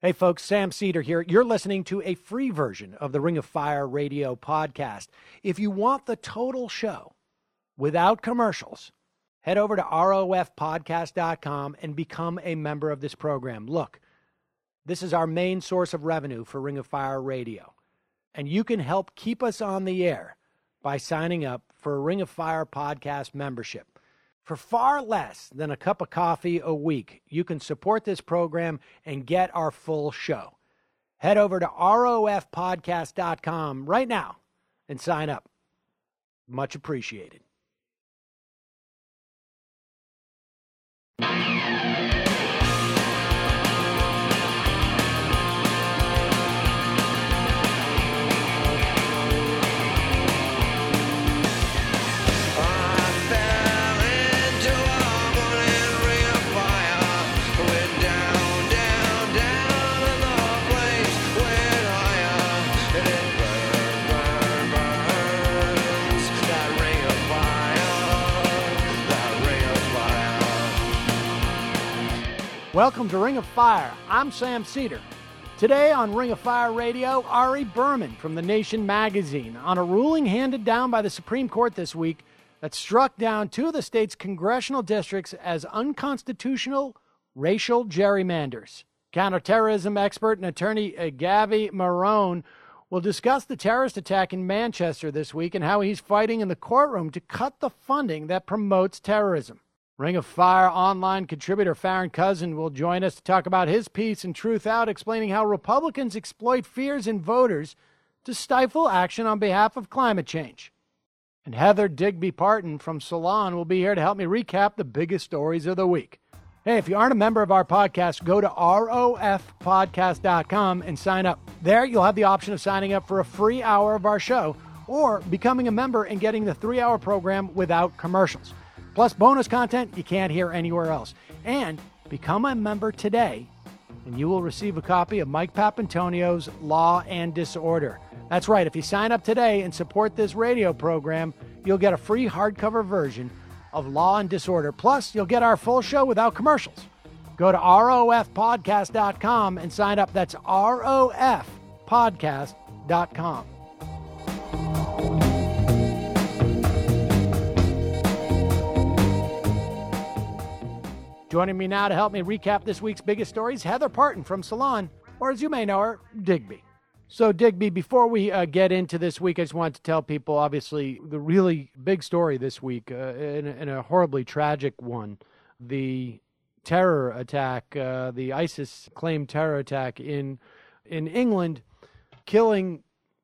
Hey folks, Sam Cedar here. You're listening to a free version of the Ring of Fire radio podcast. If you want the total show without commercials, head over to rofpodcast.com and become a member of this program. Look, this is our main source of revenue for Ring of Fire radio, and you can help keep us on the air by signing up for a Ring of Fire podcast membership. For far less than a cup of coffee a week, you can support this program and get our full show. Head over to rofpodcast.com right now and sign up. Much appreciated. Welcome to Ring of Fire. I'm Sam Cedar. Today on Ring of Fire Radio, Ari Berman from The Nation magazine on a ruling handed down by the Supreme Court this week that struck down two of the state's congressional districts as unconstitutional racial gerrymanders. Counterterrorism expert and attorney Gavi Marone will discuss the terrorist attack in Manchester this week and how he's fighting in the courtroom to cut the funding that promotes terrorism. Ring of Fire online contributor Farron Cousin will join us to talk about his piece in Truth Out, explaining how Republicans exploit fears in voters to stifle action on behalf of climate change. And Heather Digby Parton from Salon will be here to help me recap the biggest stories of the week. Hey, if you aren't a member of our podcast, go to rofpodcast.com and sign up. There, you'll have the option of signing up for a free hour of our show or becoming a member and getting the 3-hour program without commercials. Plus bonus content you can't hear anywhere else. And become a member today, and you will receive a copy of Mike Papantonio's Law and Disorder. That's right, if you sign up today and support this radio program, you'll get a free hardcover version of Law and Disorder. Plus, you'll get our full show without commercials. Go to rofpodcast.com and sign up. That's rofpodcast.com. Joining me now to help me recap this week's biggest stories, Heather Parton from Salon, or as you may know her, Digby. So, Digby, before we get into this week, I just wanted to tell people, obviously, the really big story this week, in a horribly tragic one, the terror attack, the ISIS-claimed terror attack in England, killing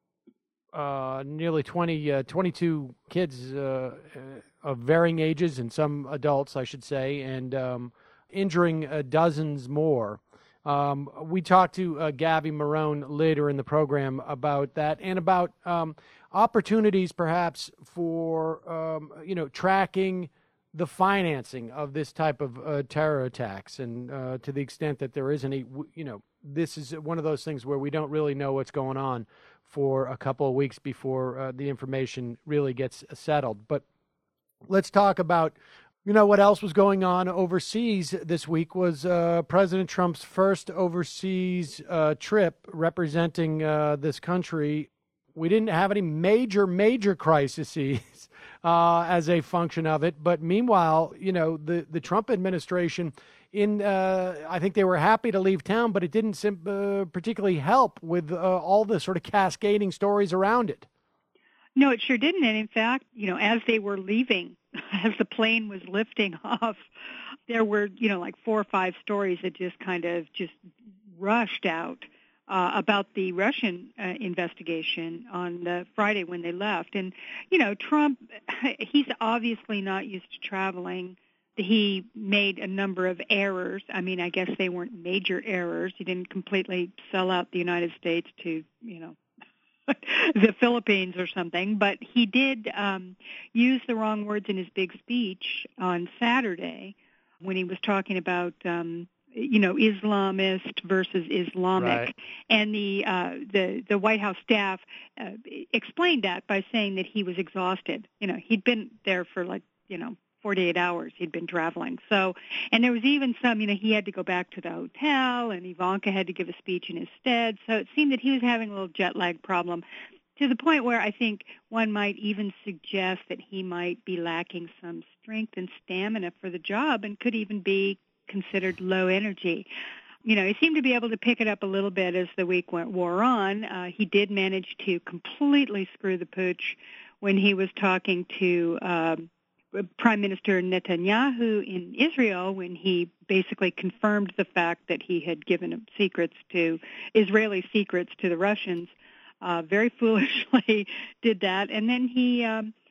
nearly 22 kids of varying ages and some adults, I should say, and injuring dozens more. We talked to Gavi Marone later in the program about that and about opportunities perhaps for, tracking the financing of this type of terror attacks. And to the extent that there is any, this is one of those things where we don't really know what's going on for a couple of weeks before the information really gets settled. But let's talk about, what else was going on overseas this week was President Trump's first overseas trip representing this country. We didn't have any major crises as a function of it. But meanwhile, the Trump administration, I think they were happy to leave town, but it didn't particularly help with all the sort of cascading stories around it. No, it sure didn't. And in fact, as they were leaving, as the plane was lifting off, there were, like 4 or 5 stories that just kind of rushed out about the Russian investigation on the Friday when they left. And, Trump, he's obviously not used to traveling. He made a number of errors. I mean, I guess they weren't major errors. He didn't completely sell out the United States to, the Philippines or something, but he did use the wrong words in his big speech on Saturday when he was talking about, Islamist versus Islamic. Right. And the White House staff explained that by saying that he was exhausted. He'd been there for 48 hours he'd been traveling. So, and there was even some, he had to go back to the hotel, and Ivanka had to give a speech in his stead. So it seemed that he was having a little jet lag problem, to the point where I think one might even suggest that he might be lacking some strength and stamina for the job, and could even be considered low energy. He seemed to be able to pick it up a little bit as the week wore on. He did manage to completely screw the pooch when he was talking to Prime Minister Netanyahu in Israel, when he basically confirmed the fact that he had given Israeli secrets to the Russians. Very foolishly did that, and then he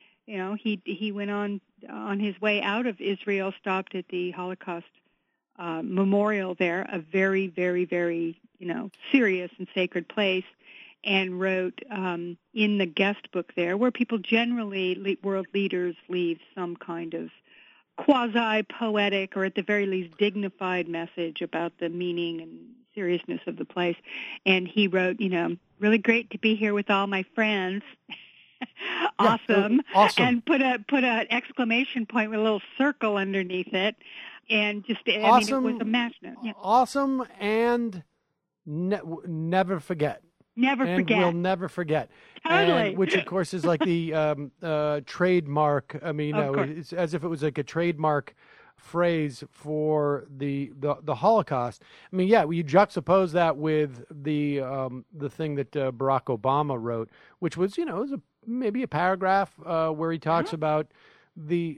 went on his way out of Israel, stopped at the Holocaust memorial there, a very, very, very serious and sacred place, and wrote in the guest book there, where people generally, world leaders, leave some kind of quasi-poetic, or at the very least dignified, message about the meaning and seriousness of the place. And he wrote, really great to be here with all my friends. Awesome. Yeah, awesome. And put an exclamation point with a little circle underneath it. And just, awesome, it was a match note. Yeah. Awesome, and never forget. Never forget. We'll never forget. Totally. And, which, of course, is like the trademark. I mean, it's as if it was like a trademark phrase for the Holocaust. I mean, yeah, you juxtapose that with the thing that Barack Obama wrote, which was, was maybe a paragraph where he talks about the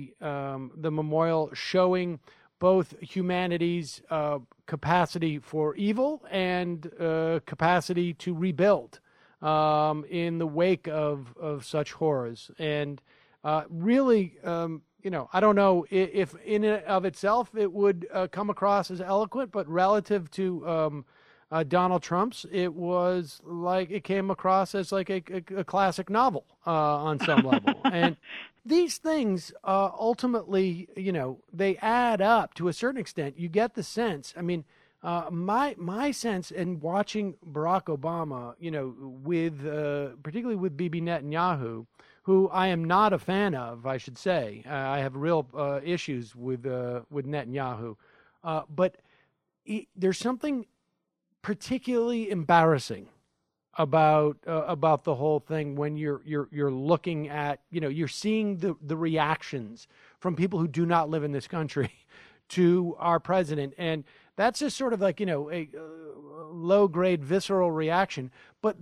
memorial showing both humanity's capacity for evil and capacity to rebuild in the wake of such horrors. And really, I don't know if in and of itself it would come across as eloquent, but relative to Donald Trump's, it was like it came across as like a classic novel on some level. And these things ultimately, they add up to a certain extent. You get the sense. I mean, my sense in watching Barack Obama, with particularly with Bibi Netanyahu, who I am not a fan of, I should say. I have real issues with Netanyahu, but there's something particularly embarrassing about the whole thing when you're looking at, you're seeing the reactions from people who do not live in this country to our president, and that's just sort of like a low grade visceral reaction. But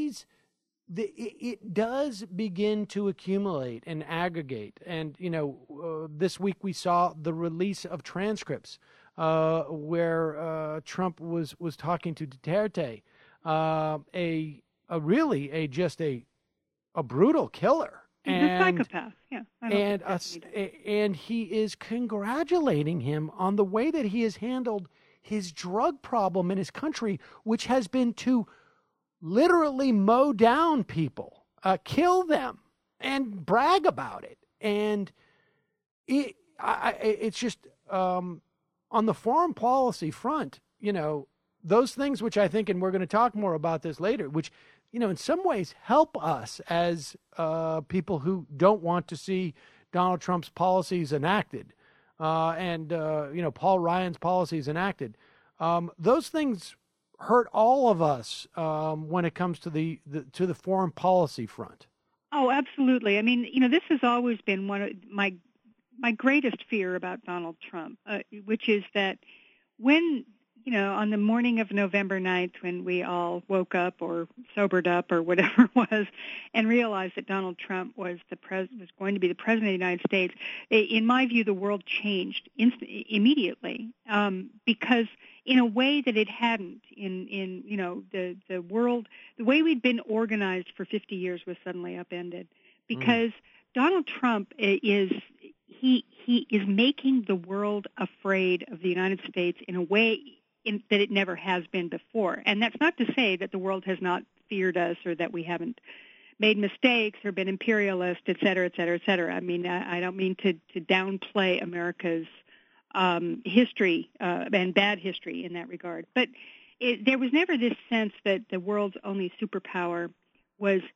it does begin to accumulate and aggregate, and this week we saw the release of transcripts where Trump was talking to Duterte, a brutal killer. He's a psychopath, yeah. And he is congratulating him on the way that he has handled his drug problem in his country, which has been to literally mow down people, kill them, and brag about it. And it's just on the foreign policy front, those things which I think, and we're going to talk more about this later, which, in some ways help us as people who don't want to see Donald Trump's policies enacted and Paul Ryan's policies enacted. Those things hurt all of us when it comes to the foreign policy front. Oh, absolutely. I mean, this has always been one of my greatest fear about Donald Trump, which is that when, on the morning of November 9th, when we all woke up or sobered up or whatever it was, and realized that Donald Trump was going to be the president of the United States, in my view, the world changed immediately, because in a way that it hadn't in the world, the way we'd been organized for 50 years was suddenly upended, because Donald Trump is making the world afraid of the United States in a way that it never has been before. And that's not to say that the world has not feared us, or that we haven't made mistakes or been imperialist, et cetera, et cetera, et cetera. I mean, I don't mean to downplay America's history and bad history in that regard. But there was never this sense that the world's only superpower was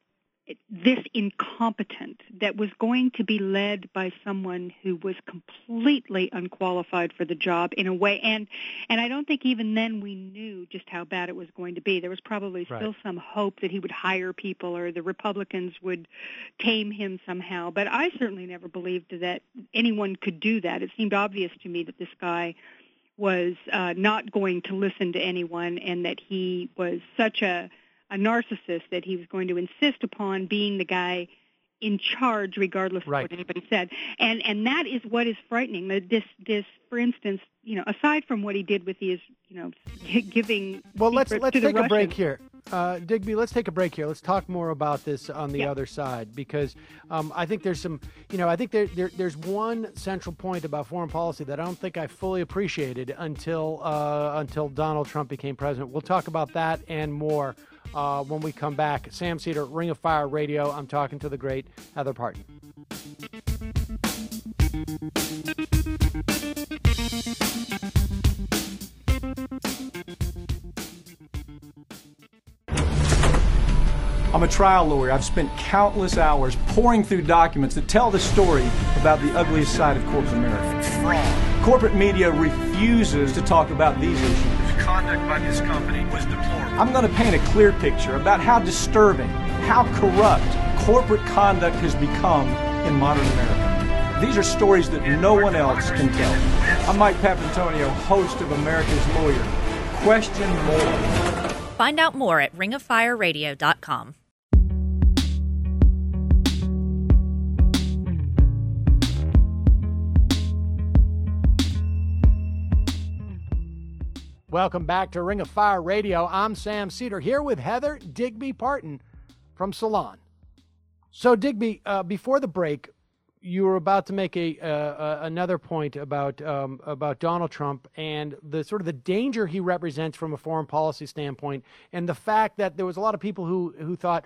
this incompetent that was going to be led by someone who was completely unqualified for the job in a way. And I don't think even then we knew just how bad it was going to be. There was probably still some hope that he would hire people or the Republicans would tame him somehow. But I certainly never believed that anyone could do that. It seemed obvious to me that this guy was not going to listen to anyone and that he was such a narcissist that he was going to insist upon being the guy in charge regardless of what anybody said. And that is what is frightening. This, for instance, aside from what he did with his, giving let's to take the a Russians. break here. Digby, let's take a break here. Let's talk more about this on the other side, because I think there's some, I think there's one central point about foreign policy that I don't think I fully appreciated until Donald Trump became president. We'll talk about that and more when we come back. Sam Seder, Ring of Fire Radio. I'm talking to the great Heather Parton. I'm a trial lawyer. I've spent countless hours poring through documents that tell the story about the ugliest side of corporate America. Corporate media refuses to talk about these issues. The conduct by this company was deplorable. I'm going to paint a clear picture about how disturbing, how corrupt corporate conduct has become in modern America. These are stories that no one else can tell. I'm Mike Papantonio, host of America's Lawyer. Question more. Find out more at ringoffireradio.com. Welcome back to Ring of Fire Radio. I'm Sam Seder here with Heather Digby Parton from Salon. So Digby, before the break, you were about to make another point about Donald Trump and the sort of the danger he represents from a foreign policy standpoint, and the fact that there was a lot of people who thought,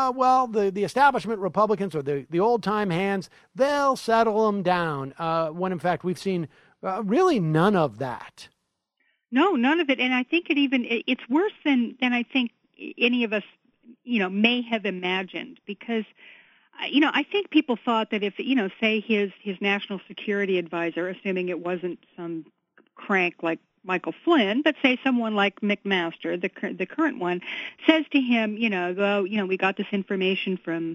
the establishment Republicans or the old time hands, they'll settle them down. When in fact we've seen really none of that. No, none of it. And I think it's worse than I think any of us, may have imagined, because I think people thought that if, say his national security advisor, assuming it wasn't some crank like Michael Flynn, but say someone like McMaster, the current one, says to him, we got this information from,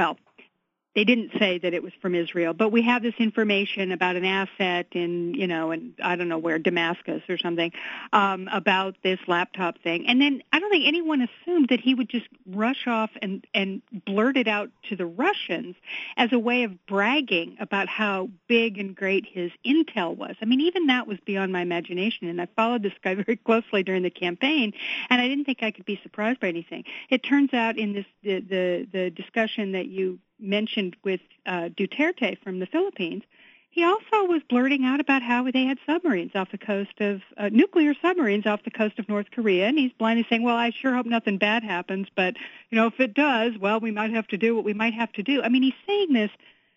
they didn't say that it was from Israel, but we have this information about an asset in, in I don't know where, Damascus or something, about this laptop thing. And then I don't think anyone assumed that he would just rush off and blurt it out to the Russians as a way of bragging about how big and great his intel was. I mean, even that was beyond my imagination, and I followed this guy very closely during the campaign, and I didn't think I could be surprised by anything. It turns out in this the discussion that you mentioned with Duterte from the Philippines, he also was blurting out about how they had submarines off the coast of nuclear submarines off the coast of North Korea, and he's blindly saying, well, I sure hope nothing bad happens, but if it does, well, we might have to do what we might have to do. I mean, he's saying this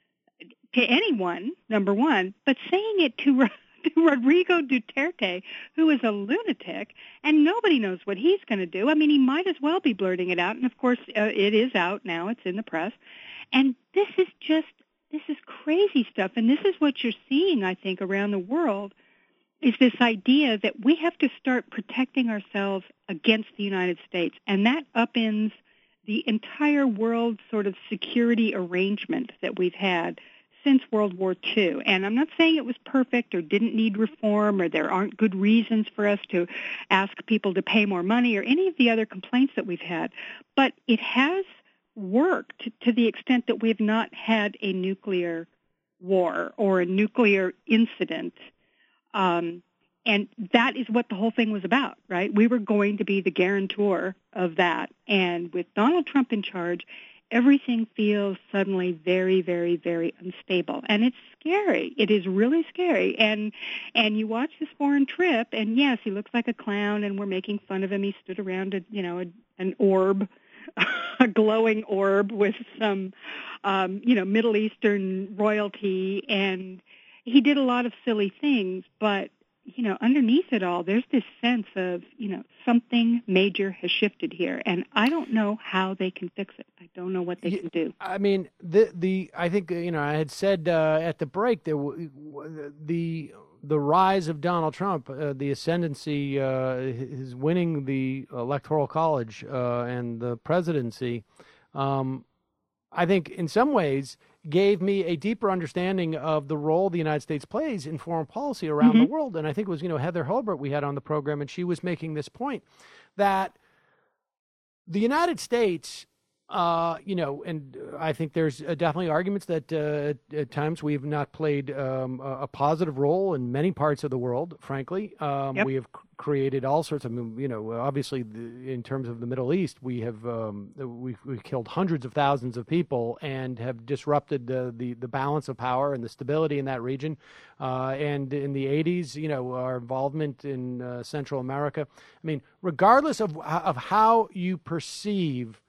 to anyone, number one, but saying it to Rodrigo Duterte, who is a lunatic, and nobody knows what he's going to do. I mean, he might as well be blurting it out, and of course it is out now, it's in the press. And this is crazy stuff. And this is what you're seeing, I think, around the world, is this idea that we have to start protecting ourselves against the United States. And that upends the entire world sort of security arrangement that we've had since World War II. And I'm not saying it was perfect or didn't need reform or there aren't good reasons for us to ask people to pay more money or any of the other complaints that we've had. But it has worked to the extent that we have not had a nuclear war or a nuclear incident. And that is what the whole thing was about, right? We were going to be the guarantor of that. And with Donald Trump in charge, everything feels suddenly very, very, very unstable. And it's scary. It is really scary. And you watch this foreign trip, and yes, he looks like a clown, and we're making fun of him. He stood around an orb, a glowing orb with some, Middle Eastern royalty, and he did a lot of silly things, but, underneath it all, there's this sense of, something major has shifted here, and I don't know how they can fix it. I don't know what they can do. I mean, I think I had said at the break there the rise of Donald Trump, the ascendancy, his winning the Electoral College and the presidency. I think in some ways gave me a deeper understanding of the role the United States plays in foreign policy around the world. And I think it was, Heather Hobart we had on the program, and she was making this point that the United States, and I think there's definitely arguments that at times we have not played a positive role in many parts of the world, frankly. We have created all sorts of, obviously in terms of the Middle East, we have we've killed hundreds of thousands of people and have disrupted the balance of power and the stability in that region. And in the 80s, our involvement in Central America. I mean, regardless of how you perceive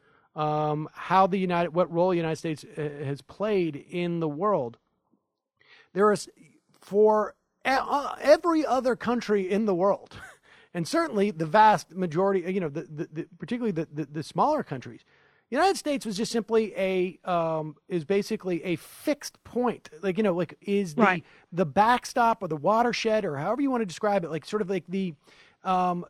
what role the United States has played in the world, there is, for every other country in the world, and certainly the vast majority, particularly the smaller countries, the United States was just simply is basically a fixed point, is the backstop or the watershed or however you want to describe it, sort of like the how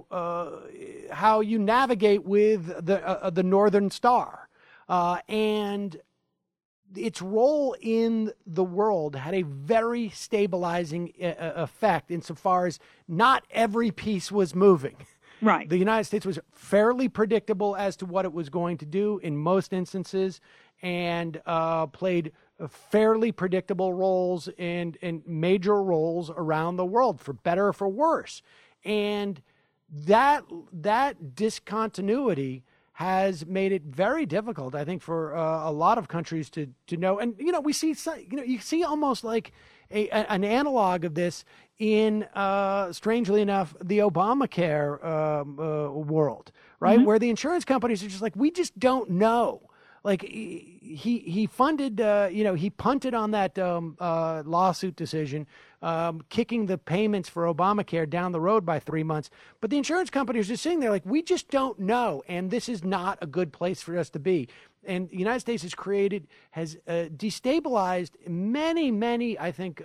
you navigate with the Northern Star, and its role in the world had a very stabilizing effect insofar as not every piece was moving. Right. The United States was fairly predictable as to what it was going to do in most instances, and played fairly predictable roles and major roles around the world, for better or for worse. And that discontinuity has made it very difficult, I think, for a lot of countries to know. And we see, you see almost like an analog of this in, strangely enough, the Obamacare world, right? Where the insurance companies are just like, we just don't know. Like he funded, he punted on that lawsuit decision, kicking the payments for Obamacare down the road by 3 months. But the insurance companies are just sitting there like, we just don't know, and this is not a good place for us to be. And the United States has destabilized many, I think,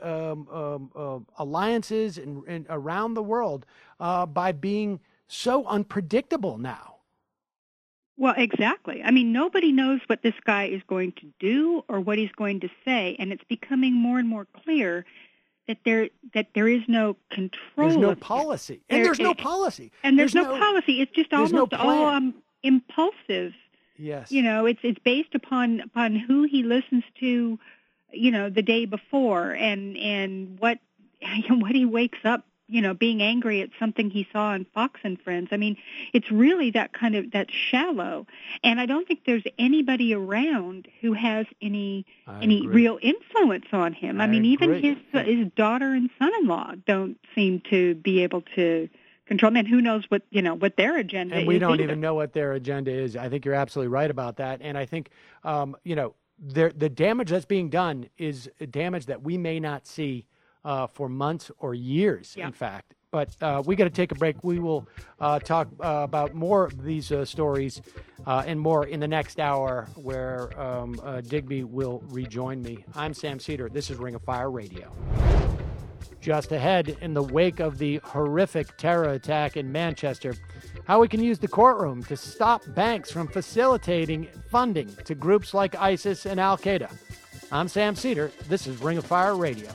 alliances and around the world by being so unpredictable now. Well, exactly. I mean, nobody knows what this guy is going to do or what he's going to say, and it's becoming more and more clear that there is no control. There's no policy. There's no policy. And there's no policy. It's just almost all impulsive. Yes. It's based upon who he listens to, the day before and what he wakes up, being angry at something he saw on Fox and Friends. I mean, it's really that shallow. And I don't think there's anybody around who has any real influence on him. I mean, even his daughter and son-in-law don't seem to be able to control him. And who knows what their agenda is. And we don't even know what their agenda is. I think you're absolutely right about that. And I think, the damage that's being done is a damage that we may not see for months or years, in fact. But we got to take a break. We will talk about more of these stories and more in the next hour, where Digby will rejoin me. I'm Sam Cedar. This is Ring of Fire Radio. Just ahead, in the wake of the horrific terror attack in Manchester, how we can use the courtroom to stop banks from facilitating funding to groups like ISIS and Al-Qaeda. I'm Sam Cedar. This is Ring of Fire Radio.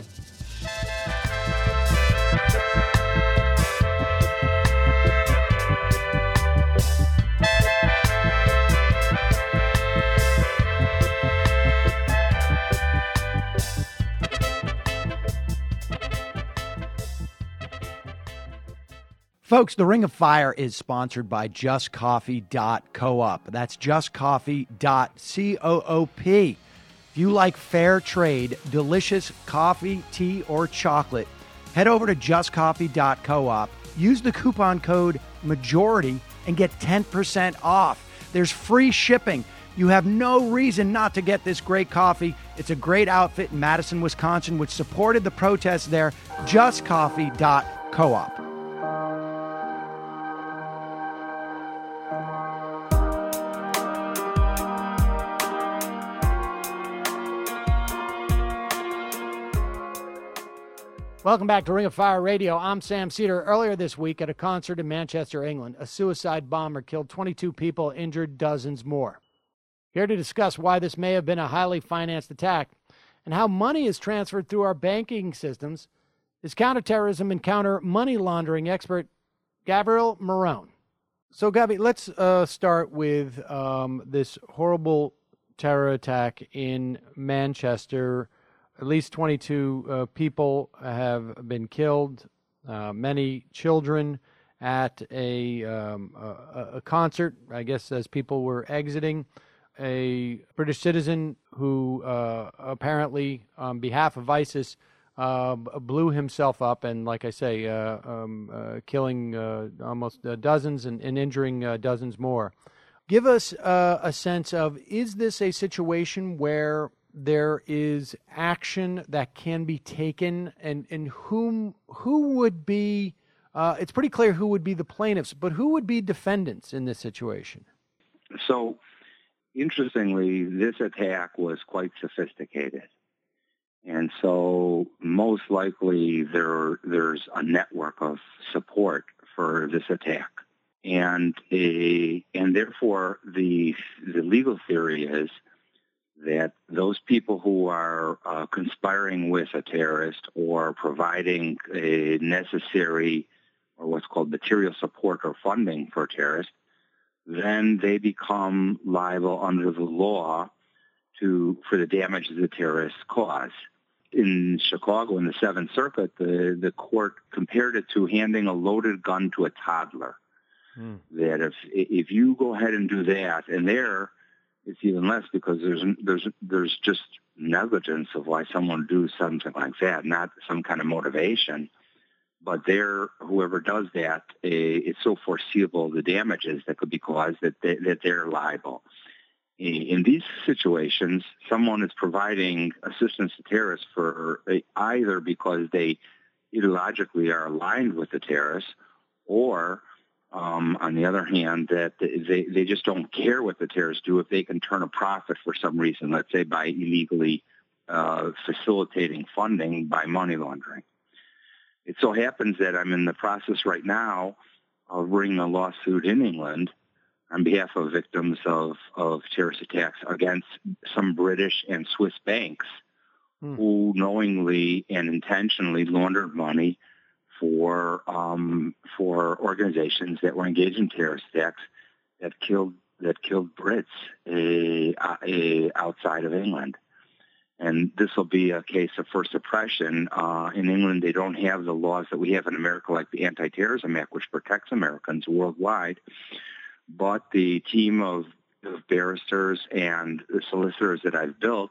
Folks, the Ring of Fire is sponsored by JustCoffee.coop. That's JustCoffee.coop. If you like fair trade, delicious coffee, tea, or chocolate, head over to JustCoffee.coop. Use the coupon code MAJORITY and get 10% off. There's free shipping. You have no reason not to get this great coffee. It's a great outfit in Madison, Wisconsin, which supported the protests there. JustCoffee.coop. Welcome back to Ring of Fire Radio. I'm Sam Cedar. Earlier this week at a concert in Manchester, England, a suicide bomber killed 22 people, injured dozens more. Here to discuss why this may have been a highly financed attack and how money is transferred through our banking systems is counterterrorism and counter-money laundering expert Gabriel Marone. So, Gabby, let's start with this horrible terror attack in Manchester. At least 22 people have been killed, many children at a concert, I guess, as people were exiting. A British citizen who apparently, on behalf of ISIS, blew himself up and, like I say, killing almost dozens and injuring dozens more. Give us a sense of, is this a situation where there is action that can be taken, and who would be, it's pretty clear who would be the plaintiffs, but who would be defendants in this situation? So, interestingly, this attack was quite sophisticated. And so most likely there's a network of support for this attack. And therefore the legal theory is that those people who are conspiring with a terrorist or providing a necessary or what's called material support or funding for a terrorist, then they become liable under the law for the damages the terrorists cause. In Chicago, in the Seventh Circuit, the court compared it to handing a loaded gun to a toddler. That if you go ahead and do that, and there it's even less because there's just negligence of why someone would do something like that, not some kind of motivation. But whoever does that, it's so foreseeable the damages that could be caused that they're liable. In these situations, someone is providing assistance to terrorists for either because they ideologically are aligned with the terrorists, or on the other hand, that they just don't care what the terrorists do if they can turn a profit for some reason, let's say by illegally facilitating funding by money laundering. It so happens that I'm in the process right now of bringing a lawsuit in England on behalf of victims of terrorist attacks against some British and Swiss banks who knowingly and intentionally laundered money for organizations that were engaged in terrorist attacks that killed Brits outside of England. And this will be a case of first impression. In England, they don't have the laws that we have in America, like the Anti-Terrorism Act, which protects Americans worldwide. But the team of barristers and solicitors that I've built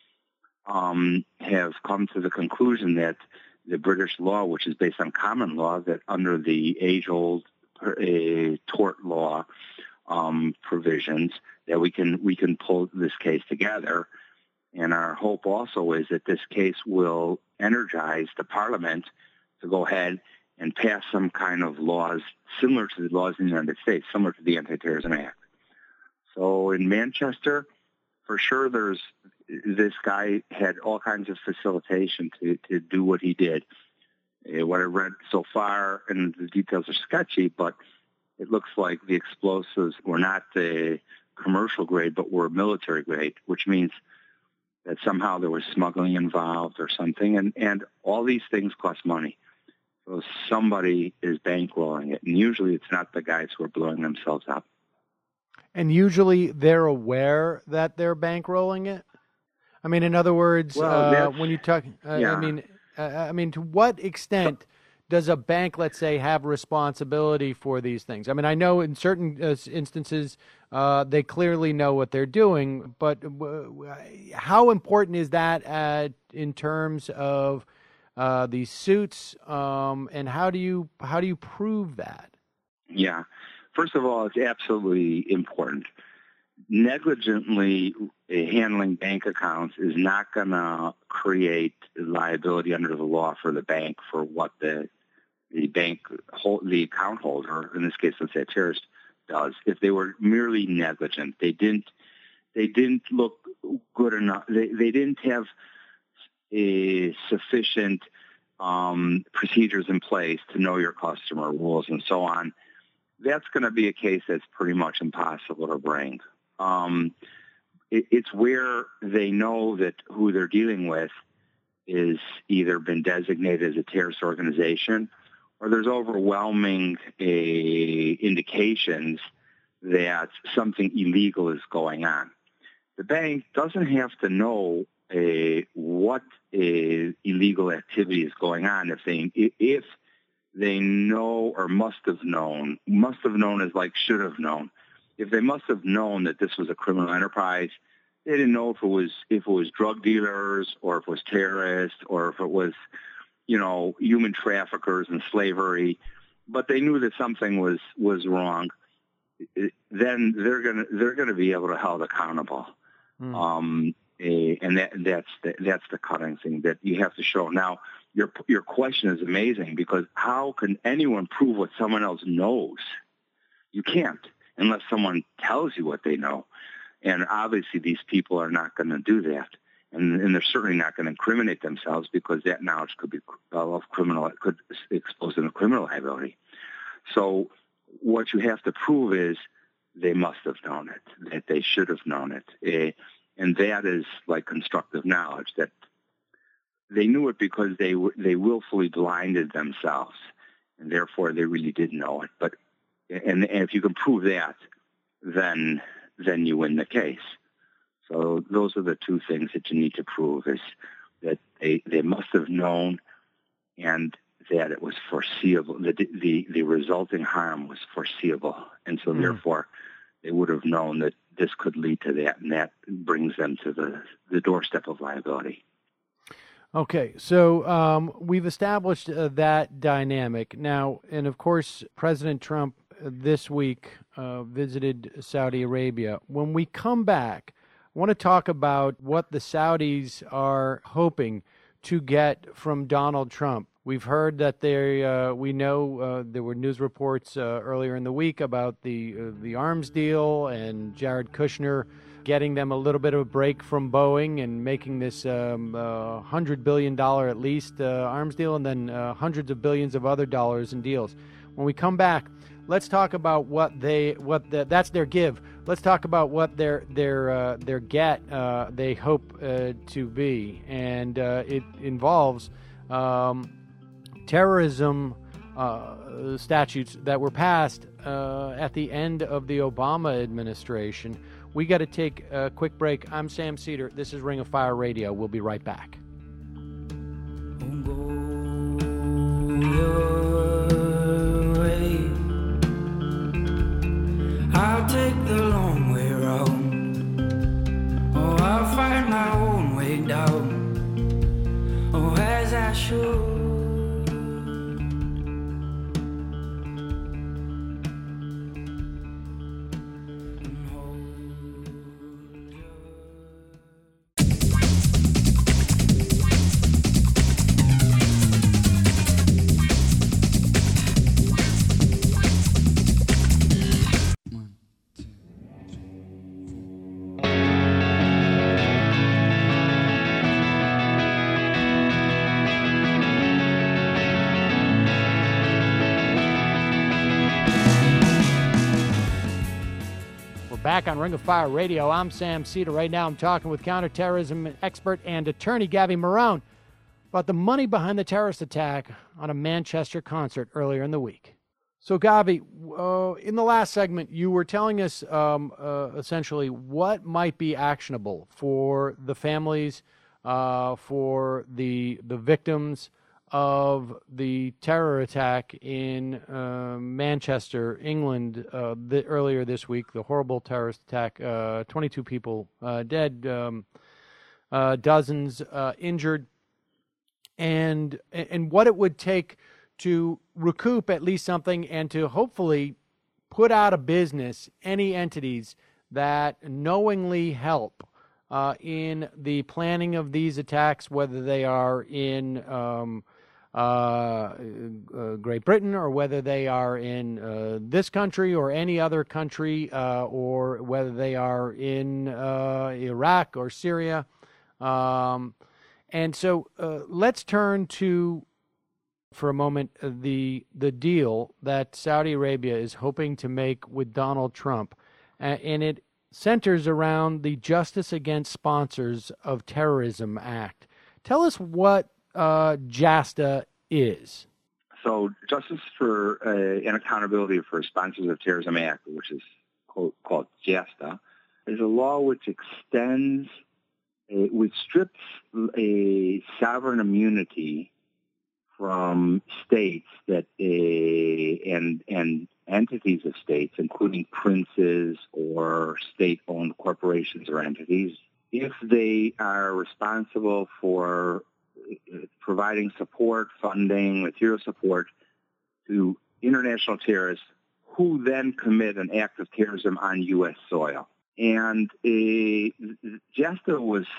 have come to the conclusion that the British law, which is based on common law, that under the age-old tort law provisions, that we can pull this case together. And our hope also is that this case will energize the Parliament to go ahead and pass some kind of laws similar to the laws in the United States, similar to the Anti-Terrorism Act. So in Manchester, for sure, this guy had all kinds of facilitation to do what he did. What I read so far, and the details are sketchy, but it looks like the explosives were not commercial grade, but were military grade, which means that somehow there was smuggling involved or something, and all these things cost money. So somebody is bankrolling it, and usually it's not the guys who are blowing themselves up. And usually they're aware that they're bankrolling it? I mean, in other words, when you talk, yeah. I mean, to what extent does a bank, let's say, have responsibility for these things? I mean, I know in certain instances they clearly know what they're doing, but how important is that in terms of these suits, and how do you prove that? Yeah, first of all, it's absolutely important. Negligently handling bank accounts is not going to create liability under the law for the bank for what the account holder, in this case, let's say a terrorist, does. If they were merely negligent, they didn't look good enough. They didn't have a sufficient procedures in place to know your customer, rules, and so on, that's going to be a case that's pretty much impossible to bring. It's where they know that who they're dealing with is either been designated as a terrorist organization, or there's overwhelming indications that something illegal is going on. The bank doesn't have to know what illegal activity is going on if they know or must have known is like should have known. If they must have known that this was a criminal enterprise, they didn't know if it was drug dealers or if it was terrorists or if it was, human traffickers and slavery, but they knew that something was wrong. Then they're gonna be able to held accountable. And that's the cutting thing that you have to show. Now, your question is amazing, because how can anyone prove what someone else knows? You can't unless someone tells you what they know. And obviously these people are not going to do that. And they're certainly not going to incriminate themselves, because that knowledge could be could expose them to criminal liability. So what you have to prove is they must have known it, that they should have known it. And that is like constructive knowledge, that they knew it because they willfully blinded themselves, and therefore they really did know it. But and if you can prove that, then you win the case. So those are the two things that you need to prove, is that they must have known, and that it was foreseeable, that the resulting harm was foreseeable. And so therefore they would have known that this could lead to that, and that brings them to the doorstep of liability. Okay, so we've established that dynamic. Now, and of course, President Trump this week visited Saudi Arabia. When we come back, I want to talk about what the Saudis are hoping to get from Donald Trump. We've heard that we know there were news reports earlier in the week about the arms deal, and Jared Kushner getting them a little bit of a break from Boeing and making this $100 billion at least arms deal, and then hundreds of billions of other dollars in deals. When we come back, let's talk about that's their give. Let's talk about what their get they hope to be, and it involves terrorism statutes that were passed at the end of the Obama administration. We got to take a quick break. I'm Sam Cedar. This is Ring of Fire Radio. We'll be right back. I'll take the long way round. Oh, I'll find my own way down. Oh, as I should. Back on Ring of Fire Radio, I'm Sam Cedar. Right now I'm talking with counterterrorism expert and attorney Gaby Marone about the money behind the terrorist attack on a Manchester concert earlier in the week. So Gaby, in the last segment, you were telling us essentially what might be actionable for the families, for the victims of the terror attack in Manchester, England, earlier this week, the horrible terrorist attack, 22 people dead, dozens injured, and what it would take to recoup at least something, and to hopefully put out of business any entities that knowingly help in the planning of these attacks, whether they are in Great Britain, or whether they are in this country or any other country, or whether they are in Iraq or Syria. And so let's turn to for a moment the deal that Saudi Arabia is hoping to make with Donald Trump, and it centers around the Justice Against Sponsors of Terrorism Act. Tell us what JASTA is. So Justice for and Accountability for Sponsors of Terrorism Act, which is called JASTA, is a law which extends, which strips a sovereign immunity from states that and entities of states, including princes or state-owned corporations or entities, if they are responsible for providing support, funding, material support to international terrorists who then commit an act of terrorism on U.S. soil. And JASTA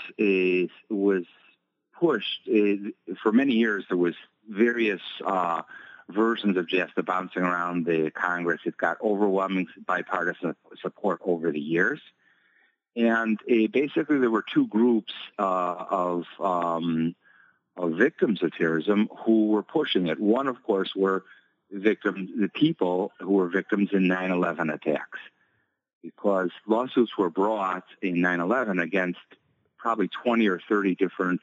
was pushed for many years. There was various versions of JASTA bouncing around the Congress. It got overwhelming bipartisan support over the years. And basically there were two groups of victims of terrorism who were pushing it. One, of course, were the people who were victims in 9/11 attacks, because lawsuits were brought in 9/11 against probably 20 or 30 different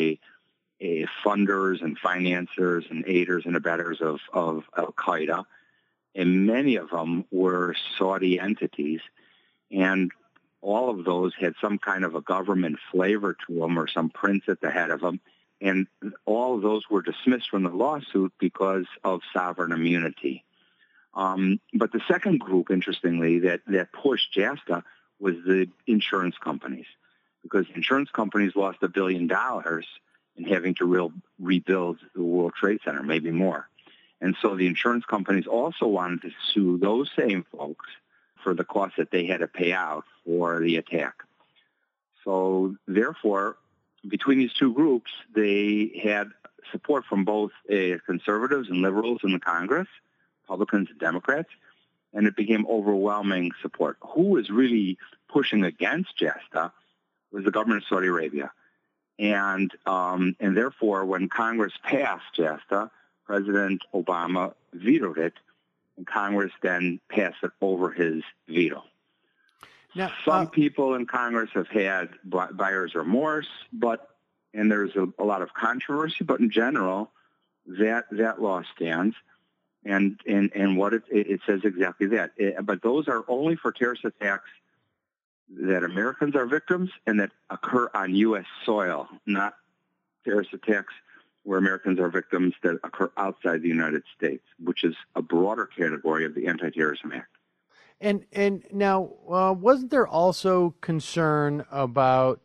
funders and financiers and aiders and abettors of Al-Qaeda, and many of them were Saudi entities, and all of those had some kind of a government flavor to them or some prince at the head of them. And all of those were dismissed from the lawsuit because of sovereign immunity. But the second group, interestingly, that pushed JASTA was the insurance companies, because insurance companies lost $1 billion in having to rebuild the World Trade Center, maybe more. And so the insurance companies also wanted to sue those same folks for the costs that they had to pay out for the attack. So therefore, between these two groups, they had support from both conservatives and liberals in the Congress, Republicans and Democrats, and it became overwhelming support. Who was really pushing against JASTA was the government of Saudi Arabia. And therefore, when Congress passed JASTA, President Obama vetoed it, and Congress then passed it over his veto. Now, some people in Congress have had buyer's remorse, and there's a lot of controversy, but in general, that law stands, and what it says exactly that. But those are only for terrorist attacks that Americans are victims and that occur on U.S. soil, not terrorist attacks where Americans are victims that occur outside the United States, which is a broader category of the Anti-Terrorism Act. And now, wasn't there also concern about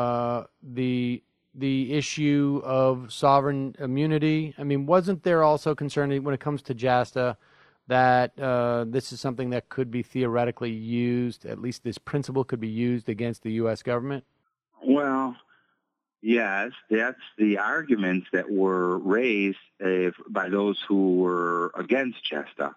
the issue of sovereign immunity? I mean, wasn't there also concern when it comes to JASTA that this is something that could be theoretically used, at least this principle could be used against the U.S. government? Well, yes, that's the arguments that were raised by those who were against JASTA.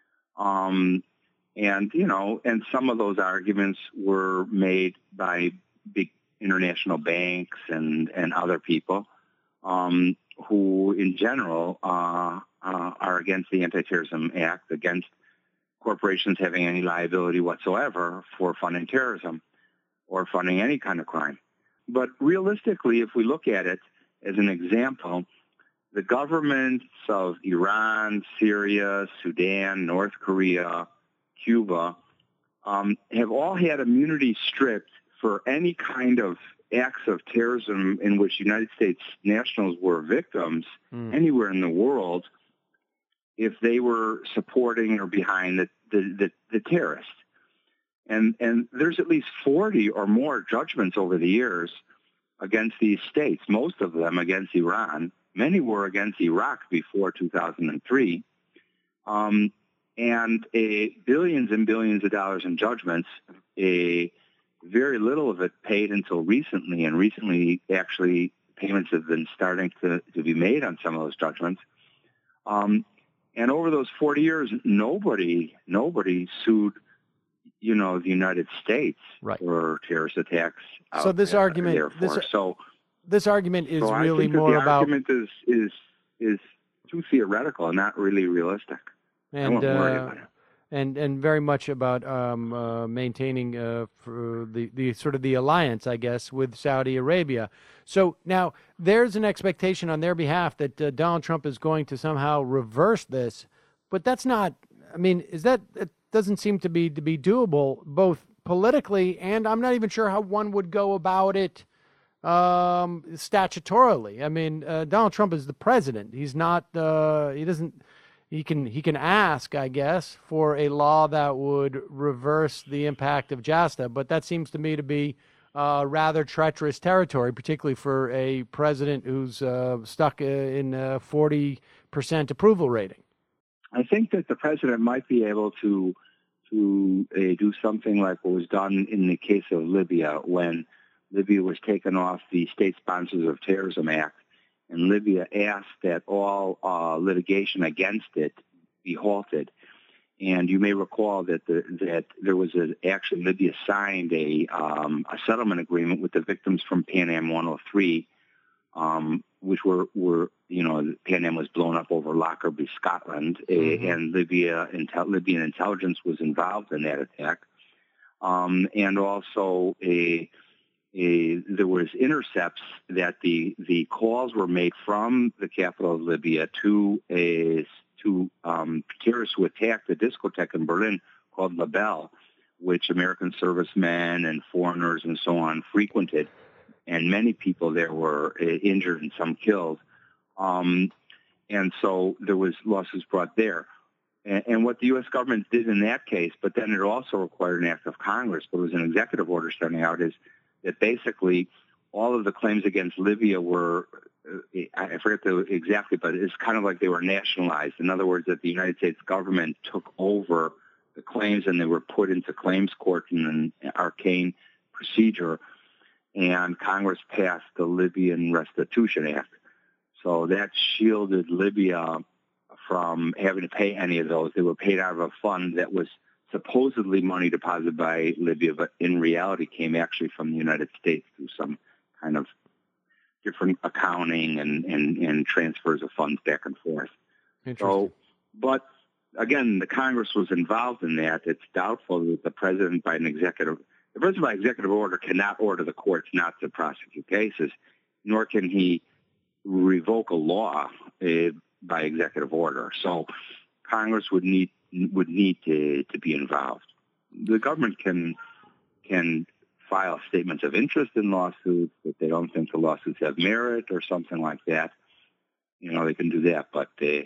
And some of those arguments were made by big international banks and other people who, in general, are against the Anti-Terrorism Act, against corporations having any liability whatsoever for funding terrorism or funding any kind of crime. But realistically, if we look at it as an example, the governments of Iran, Syria, Sudan, North Korea, Cuba, have all had immunity stripped for any kind of acts of terrorism in which United States nationals were victims anywhere in the world if they were supporting or behind the terrorists. And there's at least 40 or more judgments over the years against these states, most of them against Iran. Many were against Iraq before 2003. And billions and billions of dollars in judgments, very little of it paid until recently, and recently actually payments have been starting to be made on some of those judgments. And over those 40 years, nobody sued, the United States for terrorist attacks. So this argument, this argument is really more about. The argument is too theoretical and not really realistic. I wouldn't worry about it. And very much about maintaining for the sort of the alliance, I guess, with Saudi Arabia. So now there's an expectation on their behalf that Donald Trump is going to somehow reverse this, but that's not. I mean, it doesn't seem to be doable both politically, and I'm not even sure how one would go about it statutorily. I mean, Donald Trump is the president. He's not. He doesn't. He can ask, I guess, for a law that would reverse the impact of JASTA, but that seems to me to be rather treacherous territory, particularly for a president who's stuck in a 40% approval rating. I think that the president might be able to do something like what was done in the case of Libya, when Libya was taken off the State Sponsors of Terrorism Act, and Libya asked that all litigation against it be halted. And you may recall that there was actually Libya signed a settlement agreement with the victims from Pan Am 103, which were Pan Am was blown up over Lockerbie, Scotland, and Libyan intelligence was involved in that attack, and also there was intercepts that the calls were made from the capital of Libya to terrorists who attacked the discotheque in Berlin called La Belle, which American servicemen and foreigners and so on frequented, and many people there were injured and some killed. And so there was lawsuits brought there. And what the U.S. government did in that case, but then it also required an act of Congress, but it was an executive order starting out, is that basically all of the claims against Libya were, I forget exactly, but it's kind of like they were nationalized. In other words, that the United States government took over the claims and they were put into claims court in an arcane procedure, and Congress passed the Libyan Restitution Act. So that shielded Libya from having to pay any of those. They were paid out of a fund that was supposedly money deposited by Libya, but in reality came actually from the United States through some kind of different accounting and transfers of funds back and forth. So, but again, the Congress was involved in that. It's doubtful that the president by executive order cannot order the courts not to prosecute cases, nor can he revoke a law by executive order. So Congress would need to be involved. The government can file statements of interest in lawsuits if they don't think the lawsuits have merit or something like that. They can do that. But in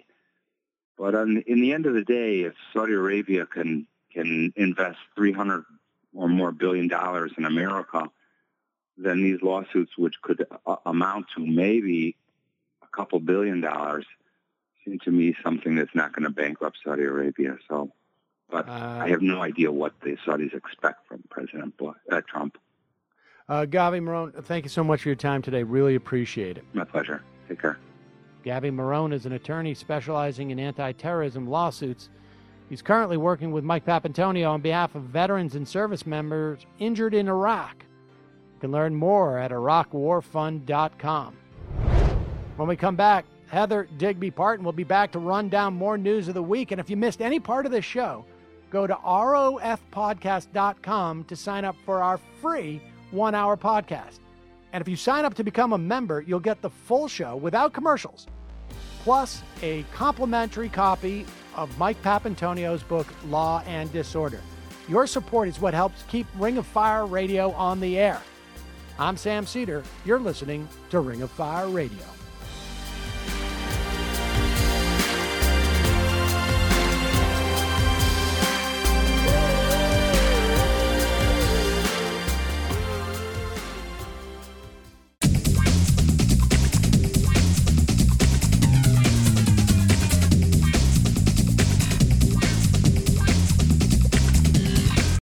the end of the day, if Saudi Arabia can invest $300 or more billion in America, then these lawsuits, which could amount to maybe a couple $1 billion, seem to me something that's not going to bankrupt Saudi Arabia. So, but I have no idea what the Saudis expect from President Trump. Gavi Marone, thank you so much for your time today. Really appreciate it. My pleasure. Take care. Gavi Marone is an attorney specializing in anti-terrorism lawsuits. He's currently working with Mike Papantonio on behalf of veterans and service members injured in Iraq. You can learn more at IraqWarFund.com. When we come back, Heather Digby Parton will be back to run down more news of the week. And if you missed any part of this show, go to ROFpodcast.com to sign up for our free 1-hour podcast. And if you sign up to become a member, you'll get the full show without commercials, plus a complimentary copy of Mike Papantonio's book, Law and Disorder. Your support is what helps keep Ring of Fire Radio on the air. I'm Sam Cedar. You're listening to Ring of Fire Radio.